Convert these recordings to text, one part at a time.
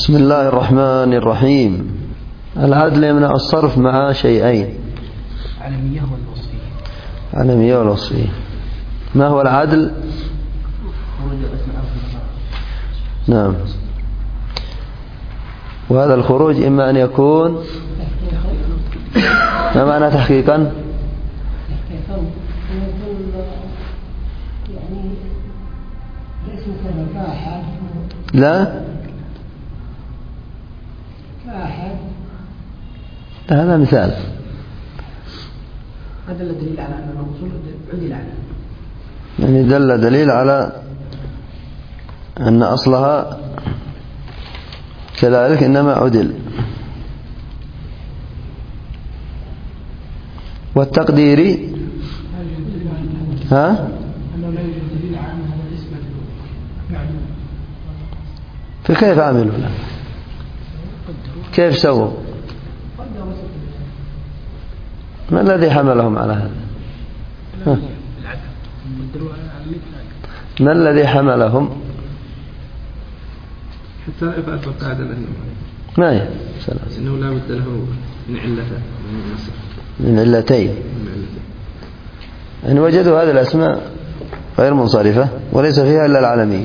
بسم الله الرحمن الرحيم. العدل يمنع الصرف مع شيئين: علمية والوصفية. علمية والوصفية. ما هو العدل؟ نعم. وهذا الخروج إما أن يكون، ما معنى تحقيقا؟ لا، هذا مثال. دل دليل على أن الموصول عدل عليه، يعني دل دليل على أن أصلها كذلك إنما عدل. والتقديري ها؟ فكيف عملوا؟ كيف سووا؟ ما الذي حملهم على هذا؟ ما الذي حملهم؟ حتى لا يفعل القاعدة ما هي؟ إنه لا بد له من علتين، من علتين. يعني وجدوا هذه الأسماء غير منصرفة وليس فيها إلا العالمية،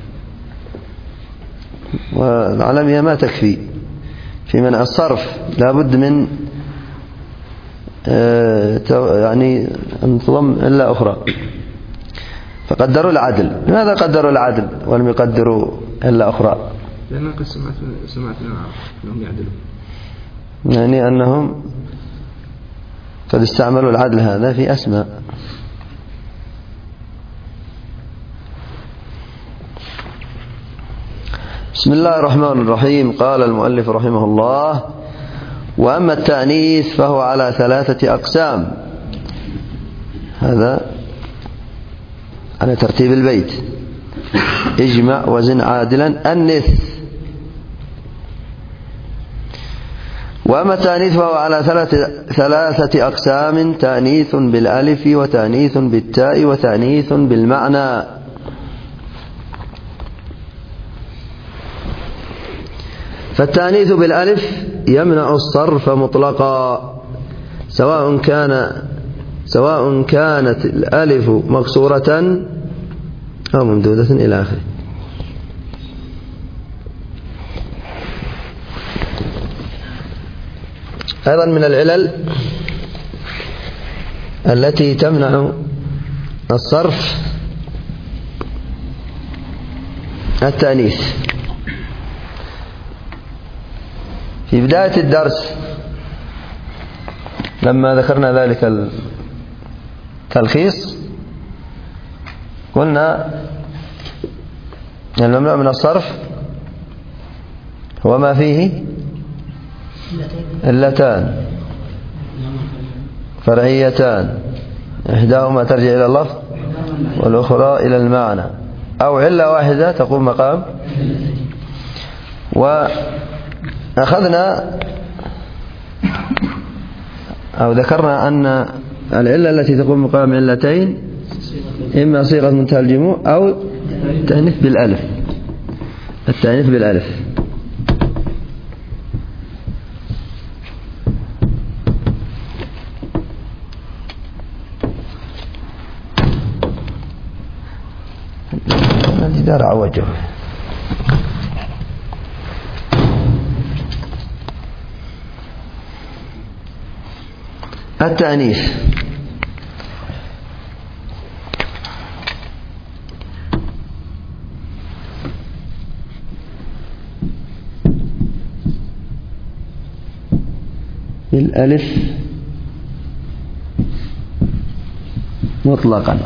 والعالمية ما تكفي في منع الصرف، لا بد من يعني أن تضم إلا أخرى. فقدروا العدل. لماذا قدروا العدل ولم يقدروا إلا أخرى؟ لأننا قد سمعت أنهم يعدلون، يعني أنهم قد استعملوا العدل هذا في أسماء. بسم الله الرحمن الرحيم. قال المؤلف رحمه الله: وأما التأنيث فهو على 3 أقسام. هذا على ترتيب البيت: اجمع وزن عادلا أنث. وأما التأنيث فهو على 3 أقسام: تأنيث بالألف، وتأنيث بالتاء، وتأنيث بالمعنى. فالتأنيث بالألف يمنع الصرف مطلقا، سواء كانت الألف مكسورة أو ممدودة إلى آخره. أيضا من العلل التي تمنع الصرف التأنيث. في بداية الدرس لما ذكرنا ذلك التلخيص قلنا الممنوع من الصرف هو ما فيه علتان فرعيتان، إحداهما ترجع إلى اللفظ والأخرى إلى المعنى، أو علة واحدة تقوم مقام. وأخذنا أو ذكرنا أن العلة التي تقوم مقام علتين إما صيغة منتهى الجموع أو التأنيث بالألف. التأنيث بالألف. الجدار عوجه. التأنيث بالألف مطلقا.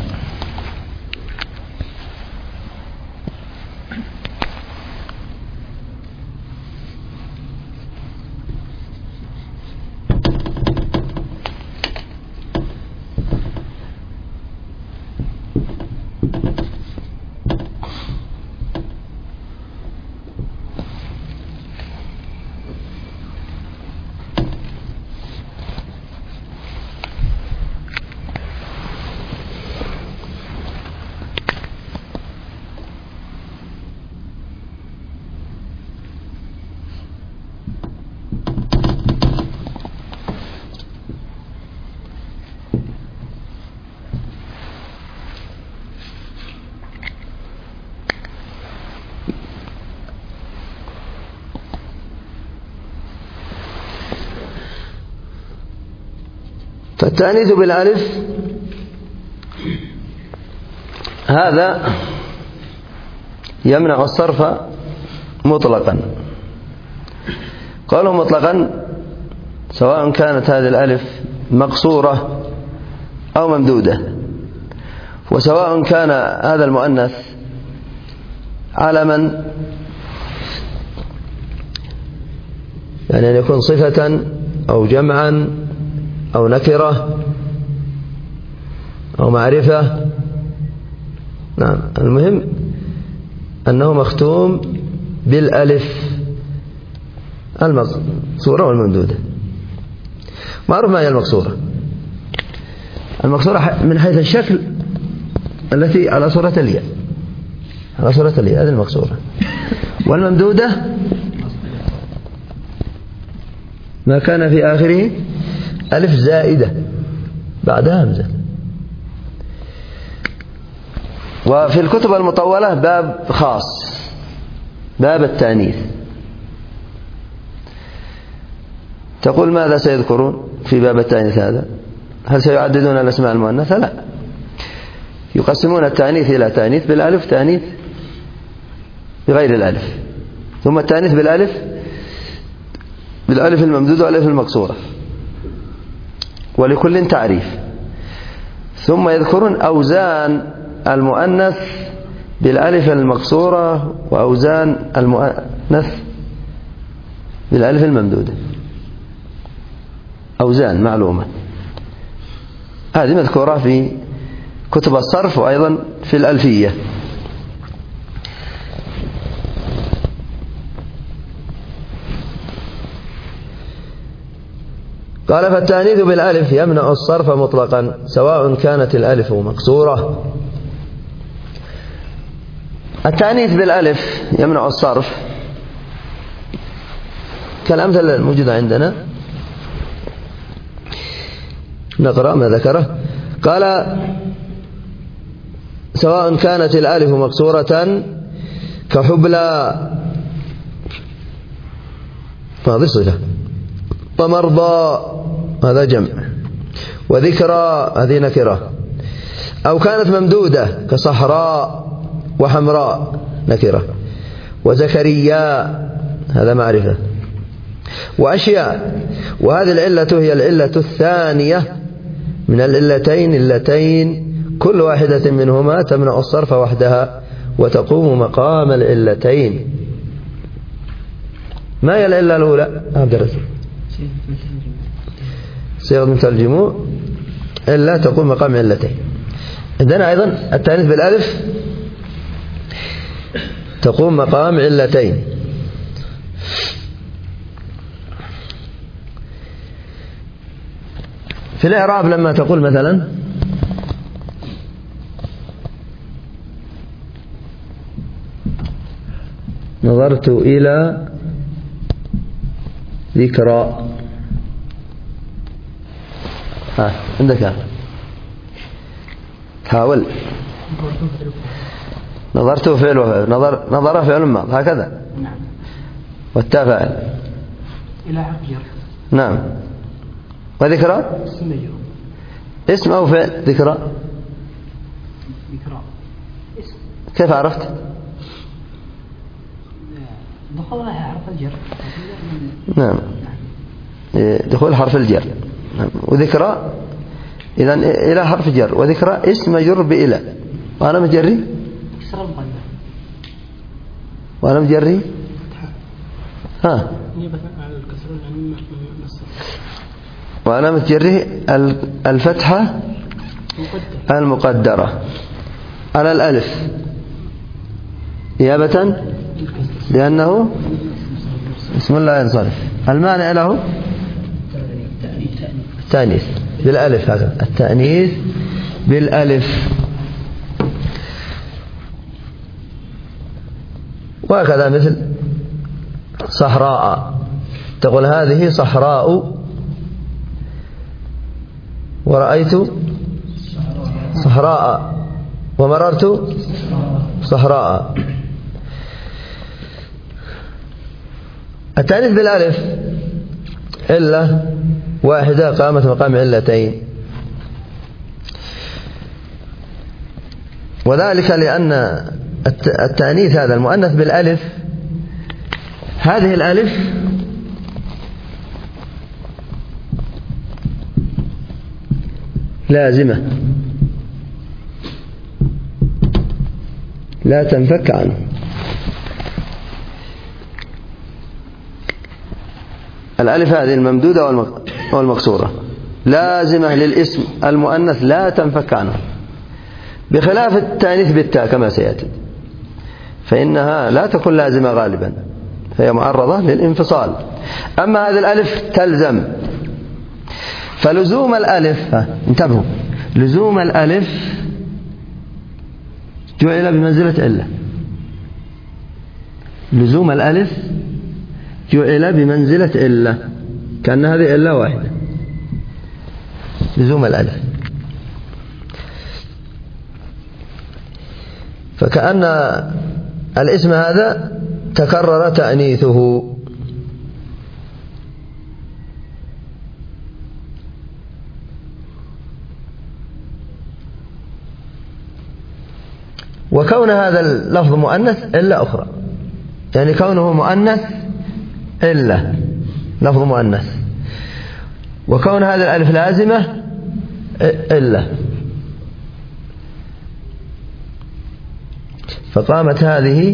فالتأنيث بالألف هذا يمنع الصرف مطلقا. قالوا مطلقا سواء كانت هذه الألف مقصورة أو ممدودة، وسواء كان هذا المؤنث علما، يعني أن يكون صفة أو جمعا أو نكرة أو معرفة. نعم، المهم أنه مختوم بالألف المقصورة والممدودة. معروف ما هي المقصورة. المقصورة من حيث الشكل التي على صورة الياء، على صورة الياء، هذه المقصورة. والممدودة ما كان في آخره ألف زائدة بعدها همزة. وفي الكتب المطولة باب خاص، باب التأنيث. تقول ماذا سيذكرون في باب التأنيث هذا؟ هل سيعددون الأسماء المؤنثة؟ لا، يقسمون التأنيث إلى تأنيث بالألف، تأنيث بغير الألف، ثم التأنيث بالألف الممدودة والألف المقصورة، ولكل تعريف. ثم يذكرون أوزان المؤنث بالألف المقصورة وأوزان المؤنث بالألف الممدودة، أوزان معلومة. هذه مذكورة في كتب الصرف وأيضا في الألفية. قال فالتأنيث بالألف يمنع الصرف مطلقا سواء كانت الألف مقصورة. التأنيث بالألف يمنع الصرف كالأمثلة الموجودة عندنا. نقرأ ما ذكره. قال سواء كانت الألف مقصورة كحبلى، هذه صفة، ومرضى هذا جمع، وذكرى هذه نكرة، أو كانت ممدودة كصحراء وحمراء نكرة، وزكريا هذا معرفة، وأشياء. وهذه العلة هي العلة الثانية من العلتين اللتين كل واحدة منهما تمنع الصرف وحدها وتقوم مقام العلتين. ما هي العلة الأولى؟ صيغة مثل الجموع، إلا تقوم مقام علتين. عندنا أيضا التأنيث بالألف تقوم مقام علتين. في الإعراب لما تقول مثلا نظرت إلى ذكرى، عندك حاول. نظرت فعل وفعل، نظر فعل ماض هكذا. نعم. والتاء فاعل. إلى حرف جر. نعم. وذكرى اسم أو فعل؟ ذكرى اسم. كيف عرفت؟ دخولها حرف الجر. نعم، دخول حرف الجر. نعم. وذكرى إذن إلى حرف جر، وذكرى اسم مجرور بإلى، وأنا مجري وأنا مجري وأنا متجري الفتحة المقدرة على الألف نيابة لأنه اسم الله ينصرف. المانع له التأنيث بالألف، هذا التأنيث بالألف. وهكذا مثل صحراء، تقول هذه صحراء، ورأيت صحراء، ومررت صحراء. التأنيث بالألف علة واحدة قامت مقام علتين، وذلك لأن التأنيث هذا المؤنث بالألف، هذه الألف لازمة لا تنفك عنه. الألف هذه الممدودة والمكسورة لازمة للاسم المؤنث لا تنفك عنه، بخلاف التأنيث بالتاء كما سيأتي، فإنها لا تكون لازمة غالبا، فهي معرضة للانفصال. أما هذه الألف تلزم، فلزوم الألف انتبهوا، لزوم الألف جعل بمنزلة علة. لزوم الألف جعل بمنزلة علة، كأن هذه علة واحدة، لزوم الألف. فكأن الاسم هذا تكرر تأنيثه. وكون هذا اللفظ مؤنث إلا أخرى، يعني كونه مؤنث إلا لفظ مؤنث، وكون هذا الألف لازمة إلا، فقامت هذه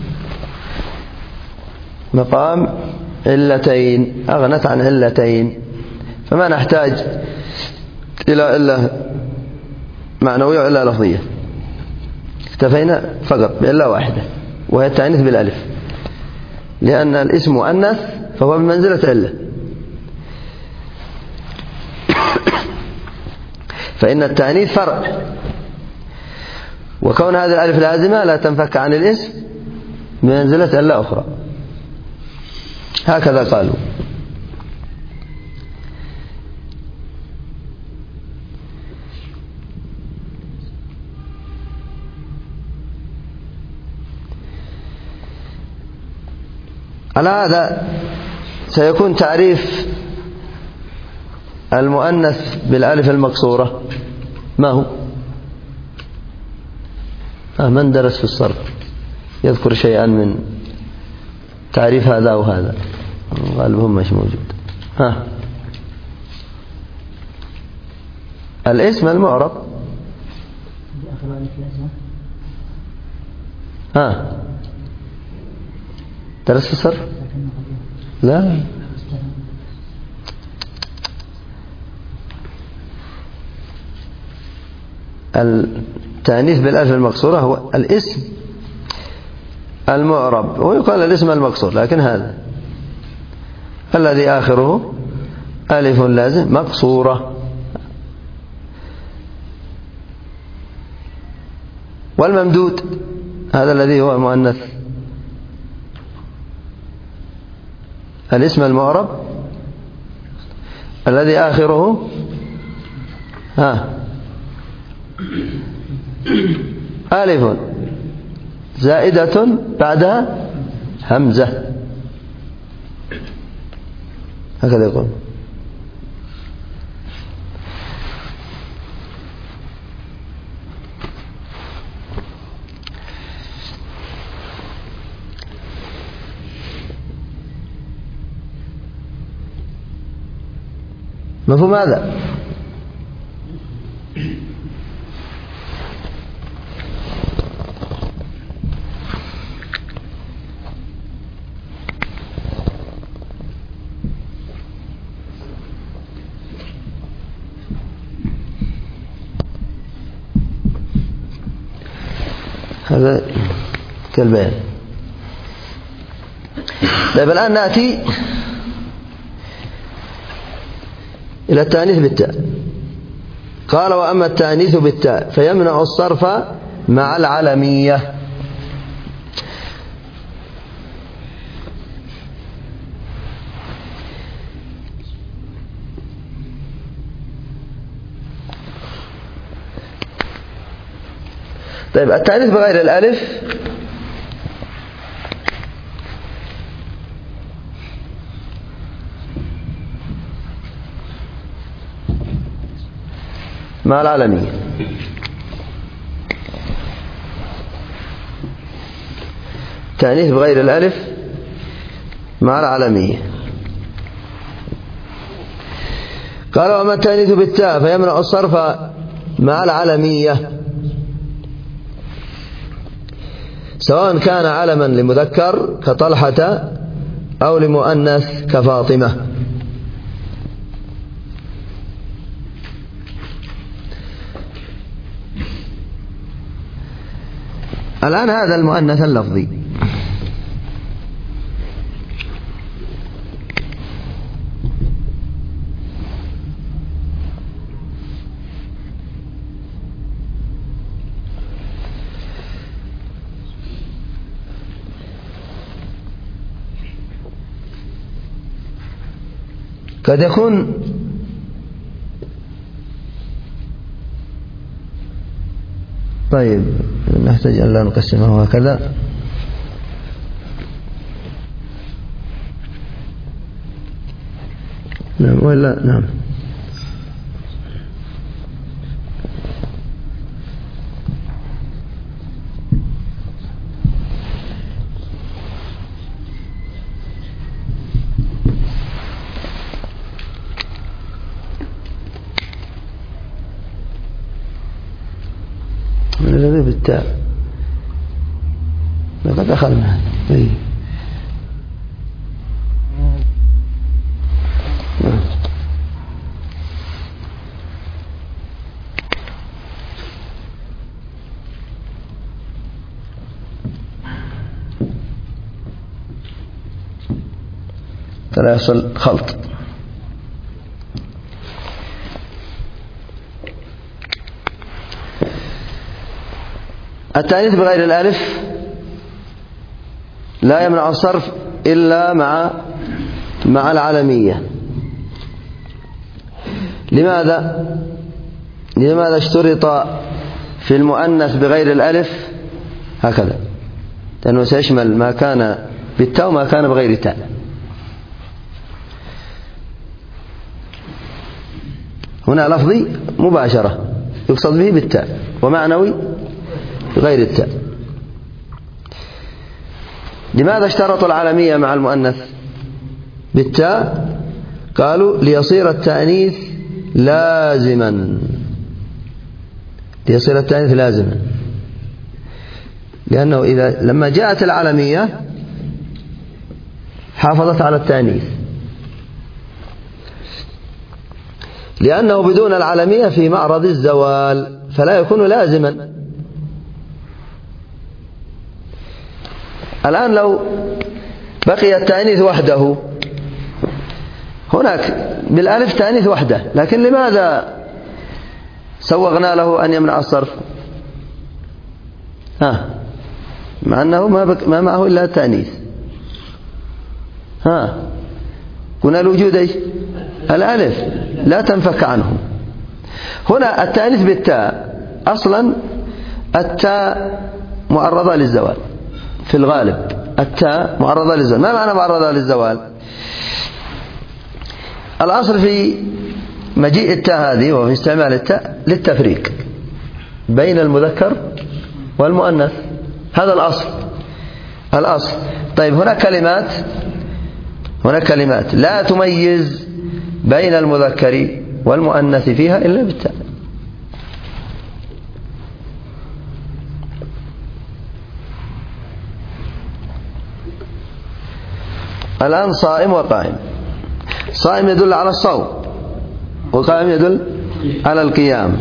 مقام علتين، أغنت عن علتين، فما نحتاج إلى علة معنوية وعلة لفظية، اكتفينا فقط بعلة واحدة وهي التأنيث بالألف، لأن الاسم مؤنث فهو بمنزلة علة. فإن التأنيث فرع، وكون هذه الألف لازمة لا تنفك عن الاسم بمنزلة علة أخرى، هكذا قالوا. على هذا سيكون تعريف المؤنث بالألف المكسورة ما هو؟ من درس في الصرف يذكر شيئا من تعريف هذا وهذا؟ غالبهم مش موجود. الاسم المعرب درس في الصرف؟ لا، التأنيث بالألف المكسورة هو الاسم المعرب، ويقال الاسم المكسور، لكن هذا الذي آخره ألف لازم مكسورة. والممدود هذا الذي هو مؤنث، الاسم المعرب الذي آخره ألف زائدة بعدها همزة، هكذا يقول. مفهوم هذا؟ هذا كالبيان. طيب الآن نأتي إلى التأنيث بالتاء. قال: وأما التأنيث بالتاء فيمنع الصرف مع العلمية. طيب التأنيث بغير الألف مع العلمية. التأنيث بغير الألف مع العلمية. قال وأما التأنيث بالتاء فيمنع الصرف مع العلمية سواء كان علما لمذكر كطلحة أو لمؤنث كفاطمة. الآن هذا المؤنث اللفظي قد يكون طيب نحتاج أن لا نقسمه هكذا. نعم ولا نعم من الذي بالتاء لقد دخلنا طيب. فلا يحصل خلط. التأنيث بغير الألف لا يمنع الصرف إلا مع العلمية. لماذا اشترط في المؤنث بغير الألف هكذا؟ لأنه سيشمل ما كان بالتاء وما كان بغير تاء. هنا لفظي مباشرة يقصد به بالتاء، ومعنوي بغير التاء. لماذا اشترطوا العلمية مع المؤنث بالتاء؟ قالوا ليصير التأنيث لازما، لأنه لما جاءت العلمية حافظت على التأنيث، لأنه بدون العلمية في معرض الزوال فلا يكون لازما. الآن لو بقي التأنيث وحده، هناك بالألف تأنيث وحده، لكن لماذا سوغنا له أن يمنع الصرف؟ مع أنه ما معه إلا التأنيث. كنا الوجود ايش؟ الألف لا تنفك عنه. هنا التأنيث بالتاء أصلا التاء معرضة للزوال في الغالب. التاء معرضة للزوال. ما معنى معرضة للزوال؟ الأصل في مجيء التاء هذه وفي استعمال التاء للتفريق بين المذكر والمؤنث، هذا الأصل. طيب هناك كلمات لا تميز بين المذكر والمؤنث فيها إلا بالتاء. الآن صائم وقائم. صائم يدل على الصوم، وقائم يدل على القيام.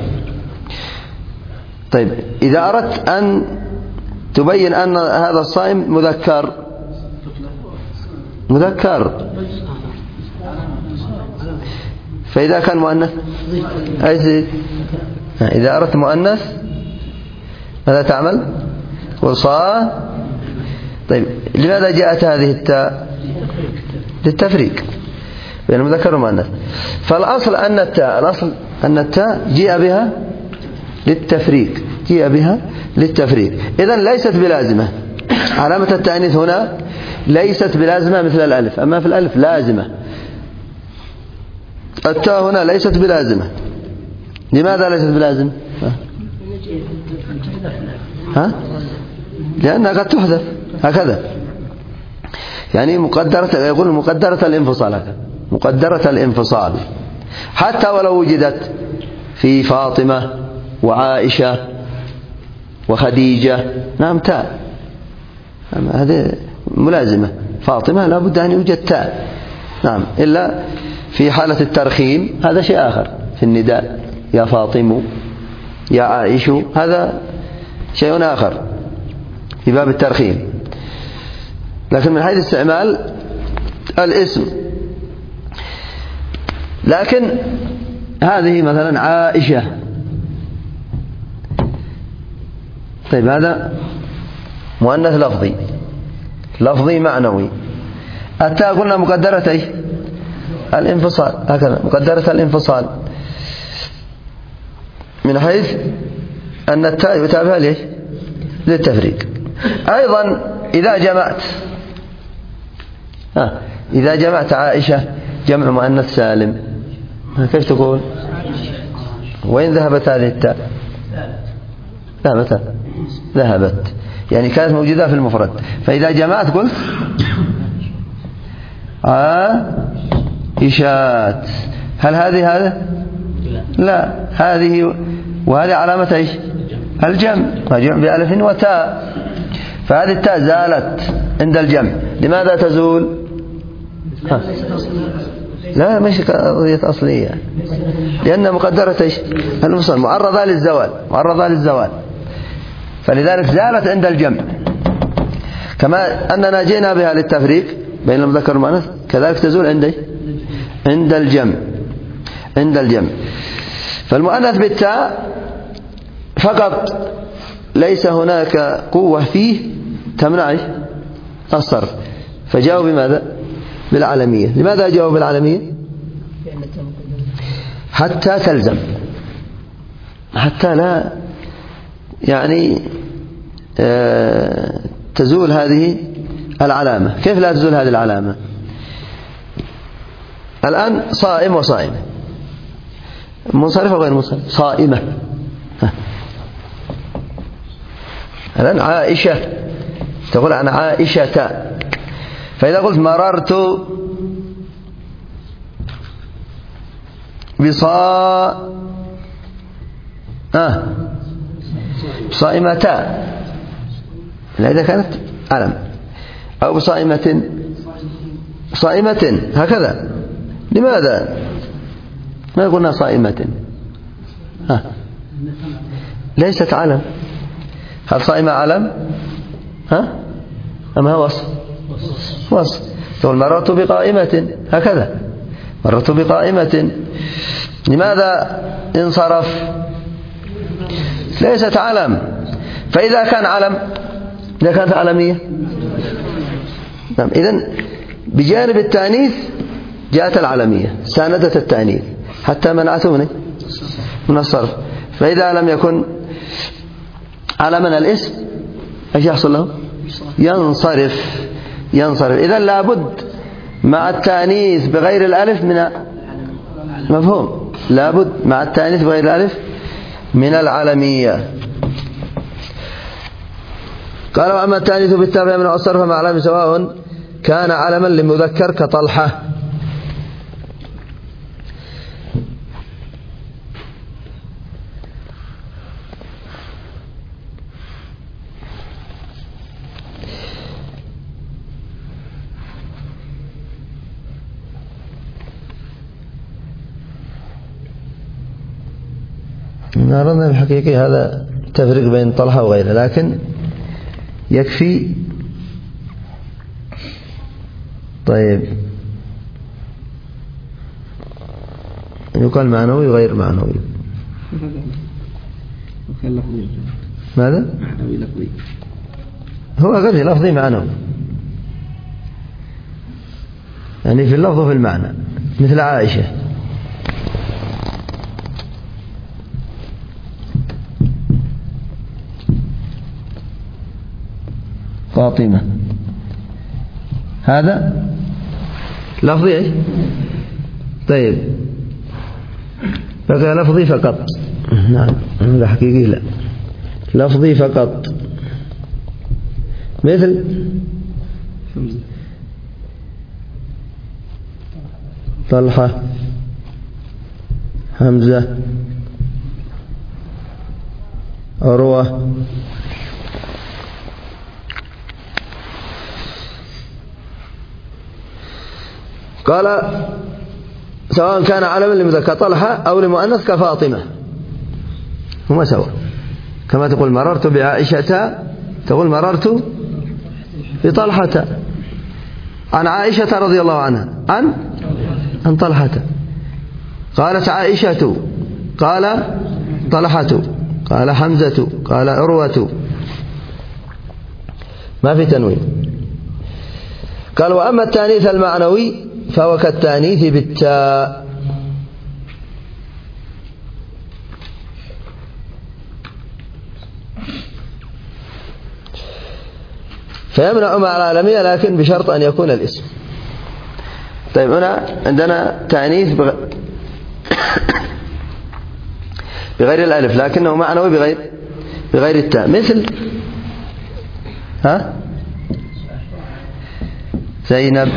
طيب إذا أردت أن تبين أن هذا الصائم مذكر، فإذا كان مؤنث أي إذا أردت مؤنث ماذا تعمل؟ وصا. طيب لماذا جاءت هذه التاء؟ للتفريق بين المذكر والمؤنث. فالأصل أن التاء جاء بها للتفريق. إذن ليست بلازمة. علامة التأنيث هنا ليست بلازمة مثل الألف، أما في الألف لازمة. التاء هنا ليست بلازمة. لماذا ليست بلازمة؟ لأنها قد تحذف. هكذا، يعني مقدرة، يقول مقدرة الانفصال هكذا، مقدرة الانفصال، حتى ولو وجدت في فاطمة وعائشة وخديجة. نعم تاء، هذه ملازمة، فاطمة لا بد أن يوجد تاء. نعم، إلا في حالة الترخيم هذا شيء آخر، في النداء يا فاطم يا عائش هذا شيء آخر في باب الترخيم. لكن من حيث استعمال الاسم، لكن هذه مثلا عائشة، طيب هذا مؤنث لفظي، لفظي معنوي. التاء قلنا مقدرة الانفصال، هكذا مقدرة الانفصال، من حيث أن التاء يتابع ليش؟ للتفريق. أيضا إذا جمعت عائشة جمع مؤنث سالم، كيف تقول؟ وين ذهبت هذه التاء؟ ذهبت، يعني كانت موجودة في المفرد، فإذا جمعت قلت عائشات. هل هذه لا، هذه وهذه علامة ايش؟ الجمع، مجموع بألف وتاء، فهذه التاء زالت عند الجمع. لماذا تزول؟ لا، مش قضية أصلية، لأن مقدرة ايش؟ الانفصال، معرضة للزوال، فلذلك زالت عند الجمع. كما أننا جئنا بها للتفريق بين المذكر والمؤنث، كذلك تزول عند الجمع. فالمؤنث بالتاء فقط، ليس هناك قوة فيه تمنع الصرف، فجاءوا بماذا؟ بالعلمية. لماذا جاءوا بالعلمية؟ حتى تلزم، حتى لا يعني تزول هذه العلامة. كيف لا تزول هذه العلامة؟ الآن صائم وصائمة، منصرفة وغير منصرفة، صائمة. الآن عائشة، تقول عن عائشة، فإذا قلت مررت صائمة، إذا كانت علم، أو بصائمة هكذا. لماذا ما قلنا صائمة؟ ليست علم. هل صائمة علم؟ أم هو وصف؟ تقول مررت بقائمة، هكذا مررت بقائمة. لماذا انصرف؟ ليست علم. فإذا كان علم، إذا كانت علمية، إذن بجانب التأنيث جاءت العلمية، ساندت التأنيث حتى منعته من الصرف. فإذا لم يكن علما الاسم ايش يحصل له؟ ينصرف. إذن لابد مع التأنيث بغير الألف من مفهوم، لابد مع التأنيث بغير الألف من العلمية. قال: وأما التأنيث بالتاء فيمنع الصرف مع علم سواء كان علما لمذكر كطلحة. أردنا بالحقيقة هذا تفريق بين طلحة وغيره، لكن يكفي. طيب، يقال معنوي وغير معنوي. ماذا؟ معنوي لفظي. هو غير لفظي معنوي، يعني في اللفظ وفي المعنى، مثل عائشة. فاطمة، هذا لفظي ايش؟ طيب، بقى لفظي فقط. نعم، هذا حقيقي، لا لفظي فقط. مثل طلحة، حمزة، عروة. قال سواء كان علما لمذكر طلحة أو لمؤنث كفاطمة هما سواء. كما تقول مررت بعائشة تقول مررت بطلحة. عن عائشة رضي الله عنها عن طلحة. قالت عائشة قال طلحة قال حمزة قال عروة، ما في تنوين. قال وأما التانيث المعنوي فهو كالتانيث بالتاء، فيمنع مع العالمية لكن بشرط أن يكون الاسم. طيب هنا عندنا تانيث بغير الألف لكنه معنوي بغير التاء، مثل زينب،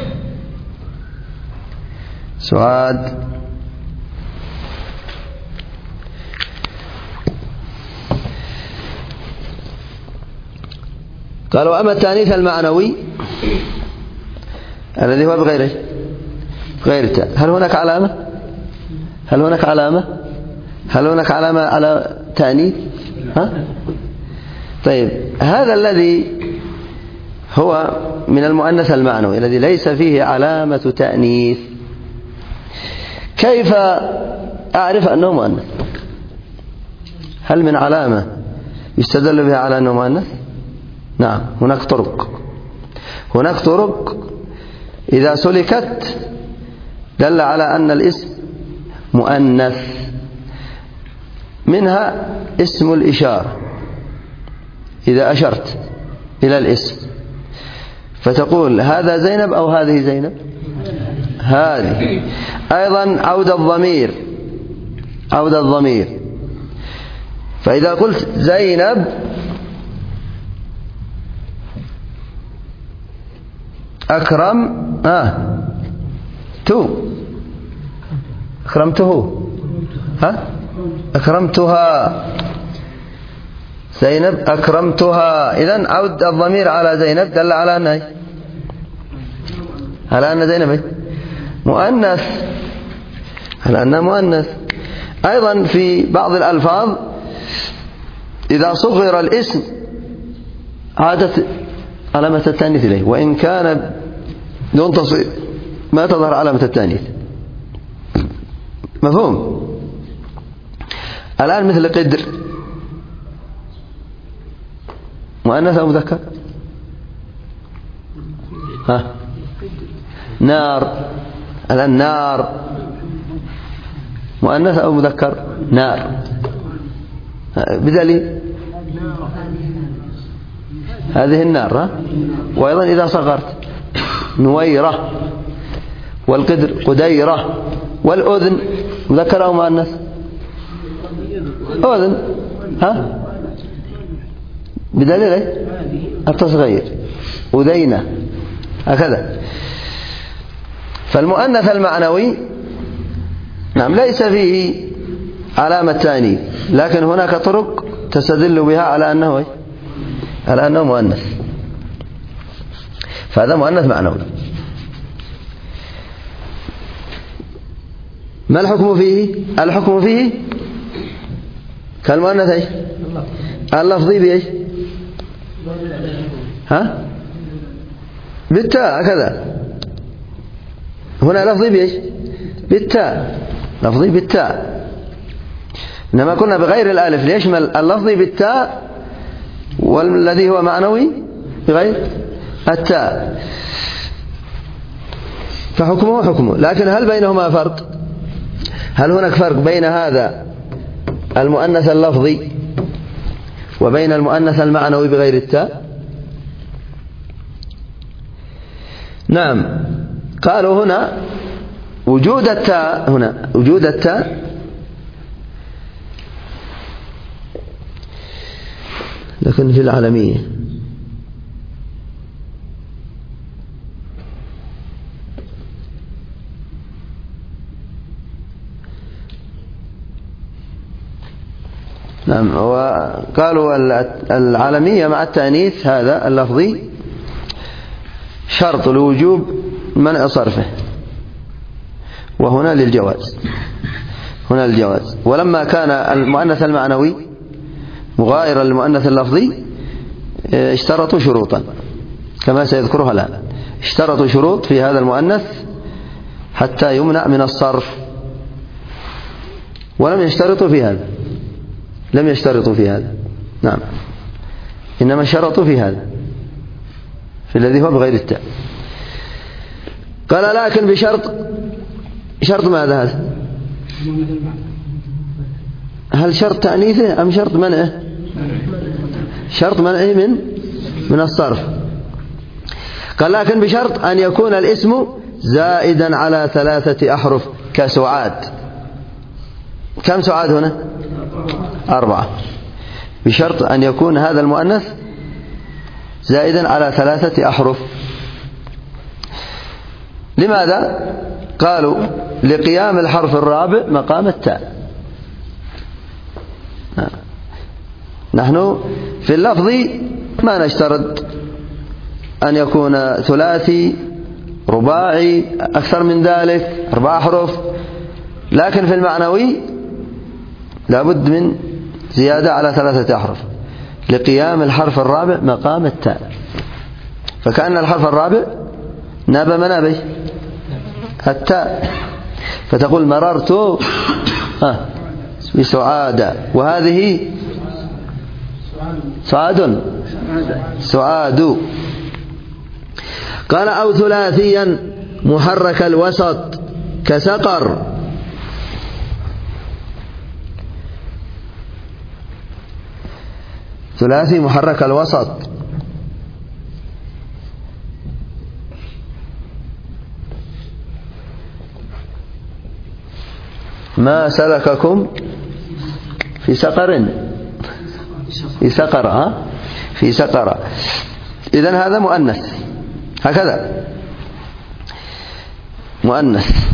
سعاد، قال وأما التانيث المعنوي الذي هو بغير التاء، هل هناك علامة على تانيث؟ طيب هذا الذي هو من المؤنث المعنوي الذي ليس فيه علامة تأنيث، كيف أعرف أنه مؤنث؟ هل من علامة يستدل بها على أنه مؤنث؟ نعم، هناك طرق إذا سلكت دل على أن الاسم مؤنث. منها اسم الإشارة، إذا أشرت إلى الاسم فتقول هذا زينب أو هذه زينب، هذه. أيضا عود الضمير، فإذا قلت زينب أكرمتها زينب أكرمتها، إذن عود الضمير على زينب دل على أن زينب مؤنث، على أنها مؤنث. أيضا في بعض الألفاظ إذا صغر الاسم عادت علامة التانيث إليه، وإن كان دون تصغير ما تظهر علامة التانيث. مفهوم؟ الآن مثل قدر، مؤنث أو مذكر؟ نار، الآن نار مؤنث أو مذكر؟ نار، بدليل هذه النار. وأيضا إذا صغرت نويرة، والقدر قديرة، والأذن مذكر أو مؤنث؟ أذن، بدليل التصغير، أذينة، هكذا. فالمؤنث المعنوي نعم ليس فيه علامة تانيث، لكن هناك طرق تستدل بها على أنه مؤنث، فهذا مؤنث معنوي. ما الحكم فيه؟ الحكم فيه كالمؤنث ايش؟ اللفظي بايش؟ بالتاء، هكذا. هنا لفظي بايش؟ بالتاء، لفظي بالتاء. إنما كنا بغير الألف ليشمل اللفظي بالتاء والذي هو معنوي بغير التاء، فحكمه حكمه. لكن هل بينهما فرق؟ هل هناك فرق بين هذا المؤنث اللفظي وبين المؤنث المعنوي بغير التاء؟ نعم، قالوا هنا وجود التاء لكن في العالمية نعم. وقالوا العالمية مع التأنيث هذا اللفظي شرط لوجوب منع صرفه، وهنا للجواز، هنا للجواز. ولما كان المؤنث المعنوي مغايرا للمؤنث اللفظي اشترطوا شروطا كما سيذكرها الآن. اشترطوا شروط في هذا المؤنث حتى يمنع من الصرف، ولم يشترطوا في هذا، لم يشترطوا في هذا. نعم. إنما شرطوا في هذا، في الذي هو بغير التاء. قال لكن بشرط، شرط ماذا هذا؟ هل شرط تأنيثه أم شرط منعه؟ شرط منعه من الصرف. قال لكن بشرط أن يكون الاسم زائدا على 3 أحرف كسعاد. كم سعاد هنا؟ 4. بشرط أن يكون هذا المؤنث زائدا على 3 أحرف. لماذا؟ قالوا لقيام الحرف الرابع مقام التاء. نحن في اللفظ ما نشترط أن يكون ثلاثي رباعي أكثر من ذلك 4 أحرف، لكن في المعنوي لابد من زيادة على 3 أحرف لقيام الحرف الرابع مقام التاء. فكأن الحرف الرابع ناب منابه التاء، فتقول مررت بسعادة، وهذه سعاد. قال أو ثلاثيا محرك الوسط كسقر. ثلاثي محرك الوسط ما سلككم في سقر، في سقر، في سقر. إذن هذا مؤنث، هكذا مؤنث.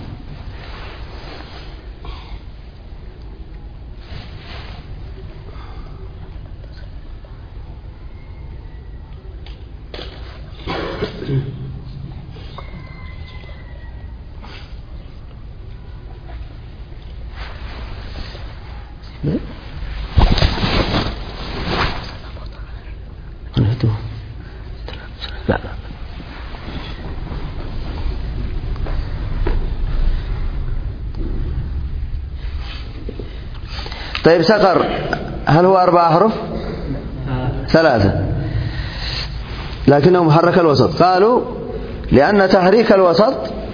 طيب سقر هل هو 4 أحرف؟ 3، لكنه محرك الوسط. قالوا لأن تحريك الوسط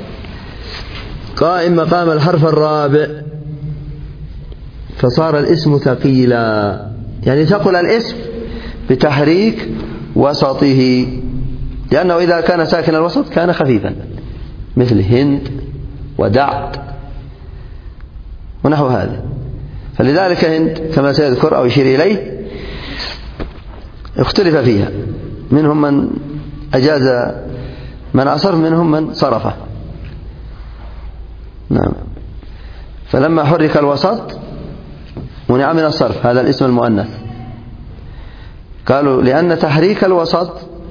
قائم مقام الحرف الرابع، فصار الاسم ثقيلا، يعني ثقل الاسم بتحريك وسطه، لأنه إذا كان ساكن الوسط كان خفيفا، مثل هند ودعت ونحو هذا. فلذلك هند كما سيذكر أو يشير إليه اختلف فيها، منهم من أجاز من أصرف، منهم من صرفه. نعم. فلما حرك الوسط منع من الصرف هذا الاسم المؤنث. قالوا لأن تحريك الوسط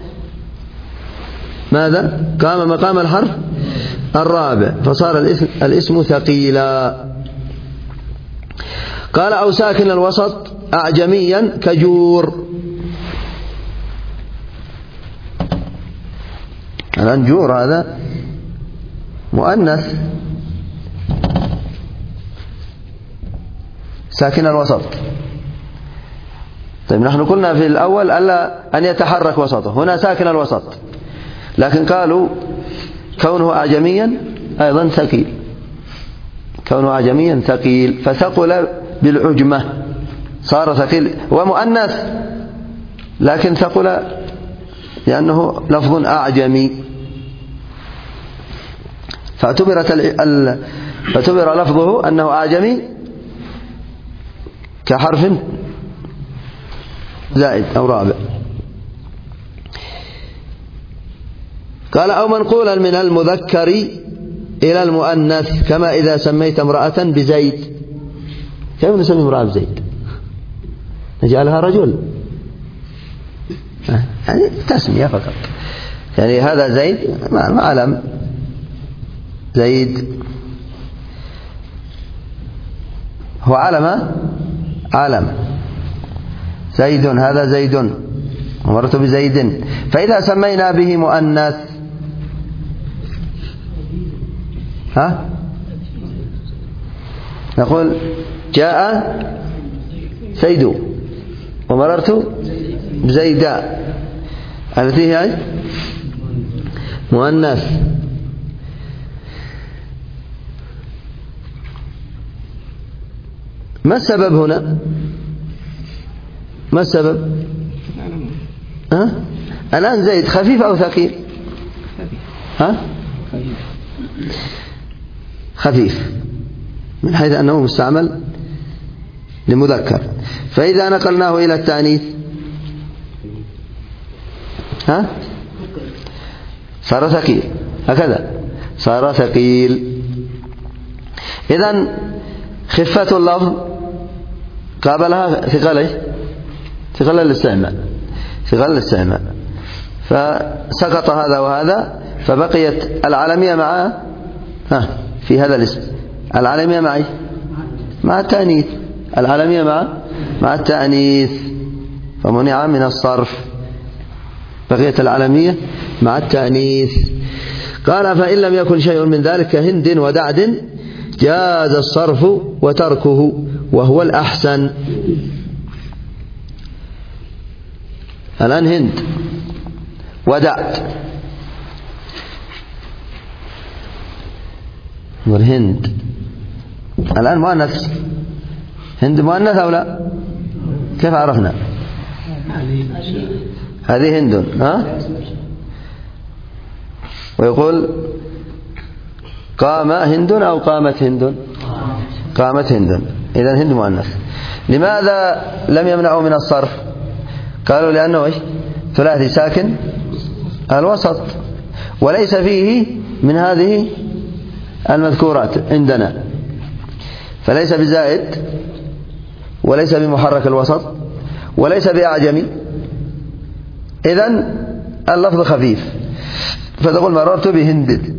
ماذا؟ قام مقام الحرف الرابع، فصار الاسم ثقيلا. قال أو ساكن الوسط أعجميا كجور. الآن جور هذا مؤنث ساكن الوسط. طيب نحن قلنا في الأول ألا أن يتحرك وسطه، هنا ساكن الوسط، لكن قالوا كونه أعجميا أيضا ثقيل، كونه أعجميا ثقيل، فثقل بالعجمة، صار ثقيل ومؤنث، لكن ثقل لأنه لفظ أعجمي، فاعتبر لفظه أنه أعجمي كحرف زائد أو رابع. قال أو منقولا من المذكر إلى المؤنث، كما إذا سميت امرأة بزيد. كيف نسمي امرأة بزيد؟ نجعلها رجل، يعني تسمية فقط. يعني هذا زيد علم، زيد هو علم زيد، هذا زيد، ومررت بزيد. فإذا سمينا به مؤنث نقول جاء زيد ومررت بزيدا، التي هي مؤنث. ما السبب هنا؟ ما السبب؟ الآن زيد خفيف أو ثقيل؟ خفيف، من حيث أنه مستعمل لمذكر. فإذا نقلناه إلى التأنيث صار ثقيل، هكذا صار ثقيل. إذن خفة اللفظ قابلها ثقل الاستعمال، فسقط هذا وهذا، فبقيت العالمية مع في هذا الاسم، العالمية مع التأنيث، العالمية مع التأنيث، فمنع من الصرف، بقيت العالمية مع التأنيث. قال فإن لم يكن شيء من ذلك كهند ودعد جاز الصرف وتركه وهو الأحسن. الآن هند ودعد، والهند الآن مؤنث، هند مؤنث أو لا؟ كيف عرفنا؟ هذه هند، ويقول قام هند أو قامت هند؟ قامت هند، إذن هند مؤنث. لماذا لم يمنعوا من الصرف؟ قالوا لأنه ثلاثي ساكن الوسط، وليس فيه من هذه المذكورات عندنا، فليس بزائد، وليس بمحرك الوسط، وليس بأعجمي، إذن اللفظ خفيف، فتقول مررت بهند.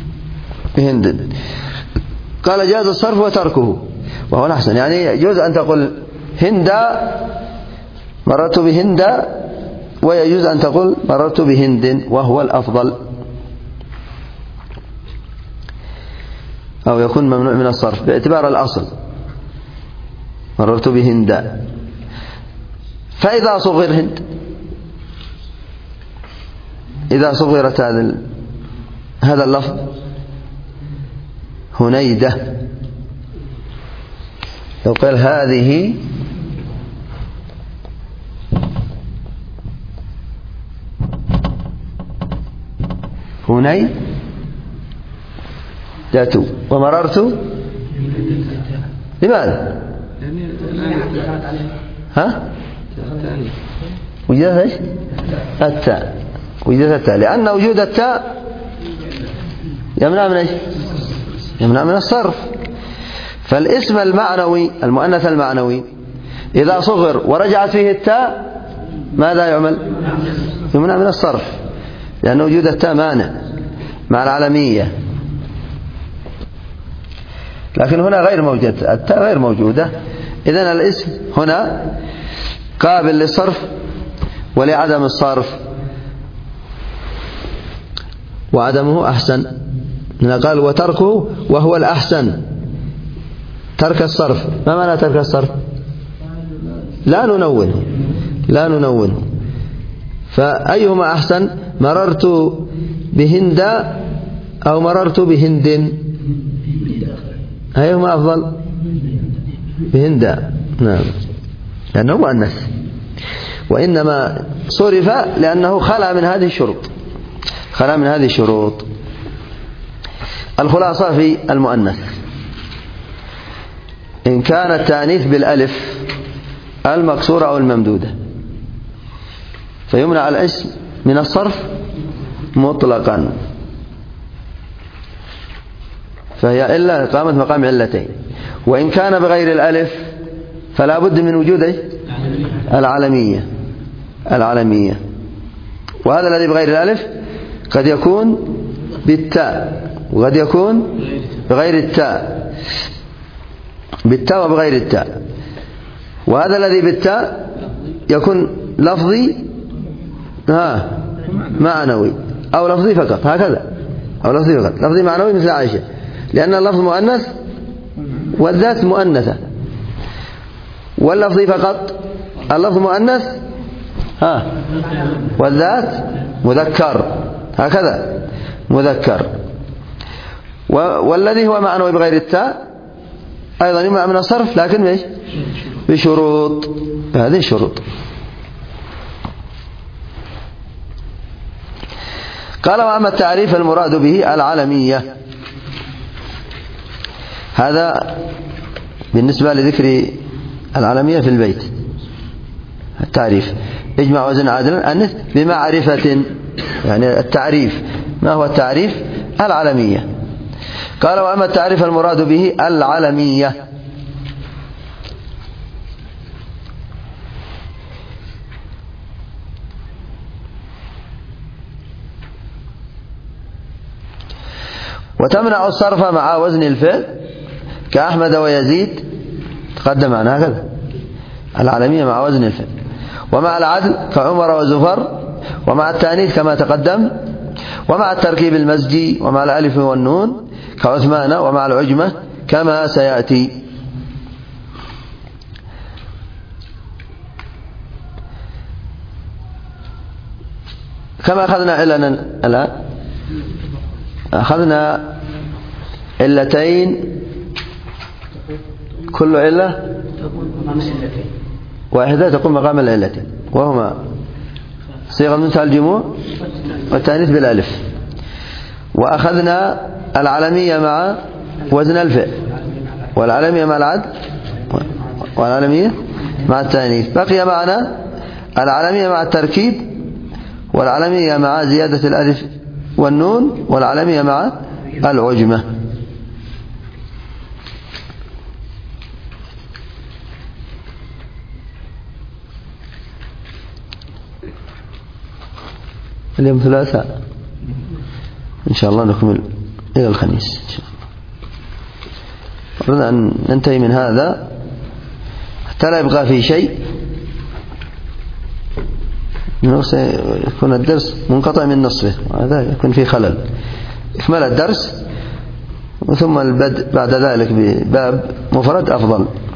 قال جاز الصرف وتركه وهو الأحسن، يعني يجوز أن تقول هندا مررت بهندا، ويجوز أن تقول مررت بهند وهو الأفضل، أو يكون ممنوع من الصرف باعتبار الأصل مررت بهندا. فإذا صغر هند، إذا صغرت هذا اللفظ هنيدة، لو قال هذه هنيدة ومررت، لماذا؟ وجدت التاء، لأن وجود التاء يمنع من يمنع من الصرف. فالاسم المعنوي، المؤنث المعنوي، إذا صغر ورجعت فيه التاء ماذا يعمل؟ يمنع من الصرف، لأن وجود التاء مانع مع العالمية. لكن هنا غير موجود، التاء غير موجودة، إذن الاسم هنا قابل للصرف ولعدم الصرف، وعدمه أحسن. قال وتركه وهو الأحسن، ترك الصرف. ما معنى ترك الصرف؟ لا ننونه. فأيهما أحسن؟ مررت بهند أو مررت بهند؟ أيهما أفضل؟ بهند، نعم، لأنه مؤنث، وإنما صرف لأنه خلى من هذه الشروط. الخلاصة في المؤنث: إن كان التأنيث بالألف المكسورة أو الممدودة فيمنع الاسم من الصرف مطلقا، فهي إلا قامت مقام علتين. وإن كان بغير الألف فلا بد من وجود العلمية. وهذا الذي بغير الألف قد يكون بالتاء وقد يكون بغير التاء، بالتاء وبغير التاء. وهذا الذي بالتاء يكون لفظي معنوي أو لفظي فقط، هكذا، أو لفظي فقط، لفظي معنوي مثل عائشة، لأن اللفظ مؤنث والذات مؤنثة. واللفظي فقط اللفظ مؤنث والذات مذكر، هكذا مذكر. والذي هو معنوي بغير التاء أيضا يمنع من الصرف، لكن بشروط، هذه الشروط. قال: وأما التعريف المراد به العلمية، هذا بالنسبة لذكر العلمية في البيت. التعريف: اجمع وزن عادلا أنث بمعرفة، يعني التعريف. ما هو التعريف؟ العلمية. قال: وأما التعريف المراد به العلمية، وتمنع الصرف مع وزن الفعل كأحمد ويزيد، تقدم معنا هكذا العلمية مع وزن الفعل. ومع العدل كعمر وزفر، ومع التأنيث كما تقدم، ومع التركيب المزجي، ومع الألف والنون كعثمان، ومع العجمة كما سيأتي. كما أخذنا علنا الآن، أخذنا علتين، كل علة واحدة تقوم مقام العلتين، وهما صيغة منتهى الجموع والتأنيث بالألف. وأخذنا العلمية مع وزن الفعل، والعلمية مع العدل، والعلمية مع التأنيث. بقي معنا العلمية مع التركيب، والعلمية مع زيادة الألف والنون، والعلمية مع العجمة. اليوم ثلاثاء، إن شاء الله نكمل إلى الخميس إن شاء الله. أردنا أن ننتهي من هذا حتى لا يبقى فيه شيء، يكون الدرس منقطع من نصفه، وهذا يكون فيه خلل. إكمال الدرس ثم البدء بعد ذلك بباب مفرد أفضل.